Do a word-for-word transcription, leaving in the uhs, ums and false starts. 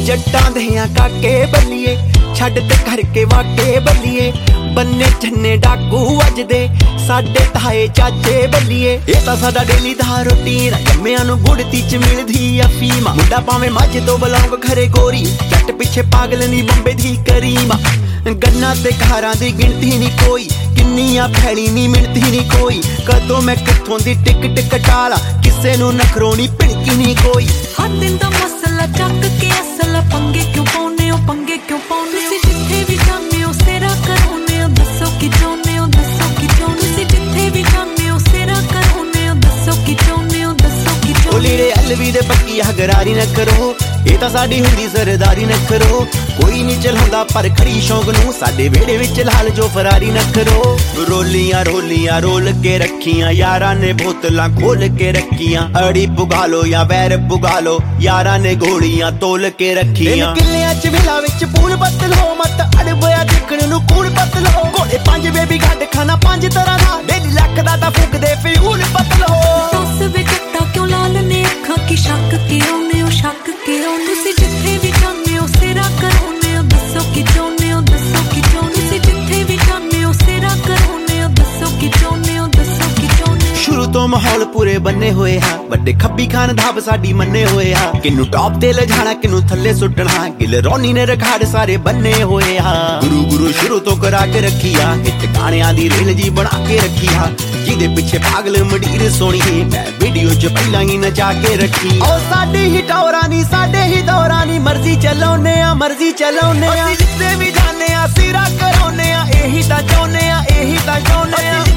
जट्टां देयां काके बल्लिए छड्ड ते करके वाके बल्लिए बन्ने जन्ने डाकू वजदे साडे ताए चाचे बल्लिए ये तां साडा डेली दा रूटीन जम्मियां नूं गुड़ती च मिलदी अफीम मुंडा भावें मझ तो बलौंग खरे गोरी जट पिछे पागल नी बंबे दी करीमा गन्ना ते घारां दी गिणती नी कोई किन्नियां फैली नी मिणती नी कोई कदों मैं कित्थों दी टिकट कटाला किसे नूं नखरों नी भिणकी नी कोई हर दिन दा मसला चक के असल पंगे क्यों पाउने ओ पंगे क्यों पाउने ओ जिथे भी जाने ओ सेरा कराउने ओ दसो कि चाहुंदे ओ दसो कि चाहुंदे ओ जिथे भी जाने ओ सेरा कराउने ओ दसो कि चाहुंदे ओ दसो कि चाहुंदे ओ लीड़े अलवी दे पक्की हगरारी न करो ये तां साडी हुंदी सरदारी न करो कोई नहीं चलांदा पर खड़ी शौक नूं साडे वेड़े विच लाल जो फरारी न करो रोलियां रोलियां रोल के रखियां यारां ने बोतलां खोल के रखियां अड़ी पुगा लो या वैर पुगा लो यारां ने गोलियां तोल के रखियां किल्लियां च विला विच पूल बदल हो मत अड़बया देखण नूं कूड़ बदल हो घोड़े पंज बेबी गड्ड खाना पंज तरह दा डेली लख दा तां फुकदे फ्यूल बदल हो दस वे जट्टा क्यों लाल ने अखां की शक के आउने ओ शक के आउने तुसी जिथे भी जाने ओ सेरा कराउने ओ दसो कि चाहुंदे ओ दसो कि चाहुंदे तुसी जिथे भी जाने ओ सेरा कराउने ओ दसो कि चाहुंदे ओ दसो कि चाहुंदे शुरू तो माहौल पूरे बन्ने होए हा बड़े खब्बी खान धाब साडी मन्ने होए हा किनू टॉप ते ले जाना किनू थल्ले सुटना गिल रोनी ने रिकॉर्ड सारे बन्ने होए हा गुरु गुरु शुरू तो करा के रखी हा हिट गाणियां दी रेल जी बना के रखी हा जिदे पिछे पागल मंडीर सोनी मैं वीडियो च पहला ही नचा के रखी ओ साडी ही टौरा नी साडे ही दौरा नी मर्जी चलाउने आ मर्जी चलाउने आ जिथे भी जाने आ सिरा कराउने आ एही तां चाहुंदे आ एही तां चाहुंदे आ